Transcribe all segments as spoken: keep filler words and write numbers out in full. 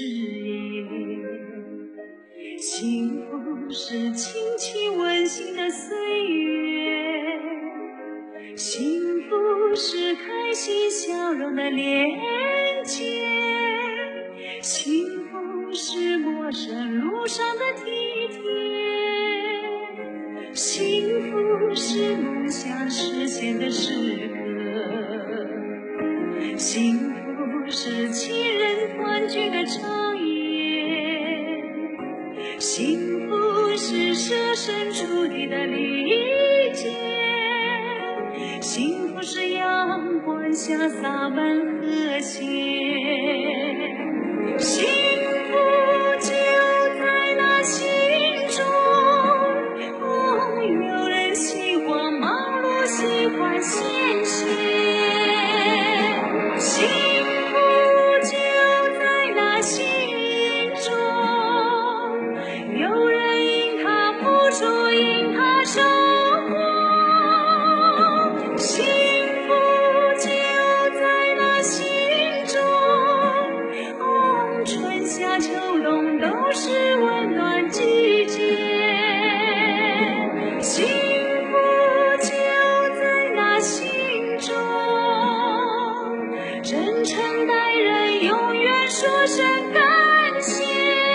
誓言。幸福是亲情温馨的岁月，幸福是开心笑容的连结，幸福是陌生路上的体贴，幸福是梦想实现的时刻，幸福是亲人团聚的长夜，幸福是设身处地的理解，幸福是阳光下洒满和谐，幸福就在那心中。哦，有人喜欢忙碌，喜欢献血，幸福就在那心中。有人因他付出，因他收获，幸福就在那心中。哦，春夏秋冬都是温暖季节，幸福就在那心中。真诚待人，永远说声感谢。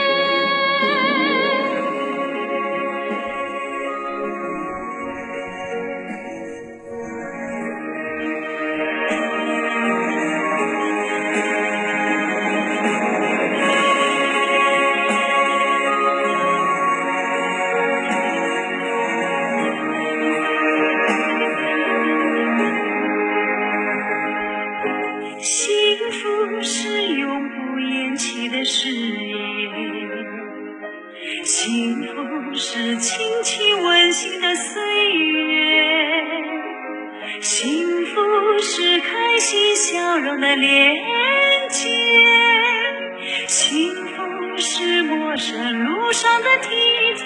幸福是永不言弃的誓言，幸福是亲情温馨的岁月，幸福是开心笑容的连结，幸福是陌生路上的体贴，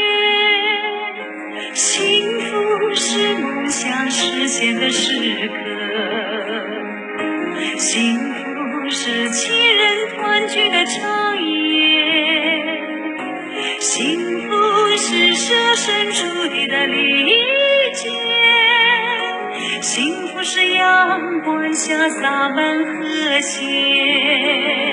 幸福是梦想实现的时刻，幸福是亲人团聚的长夜，幸福是设身处地的理解，幸福是阳光下洒满和谐。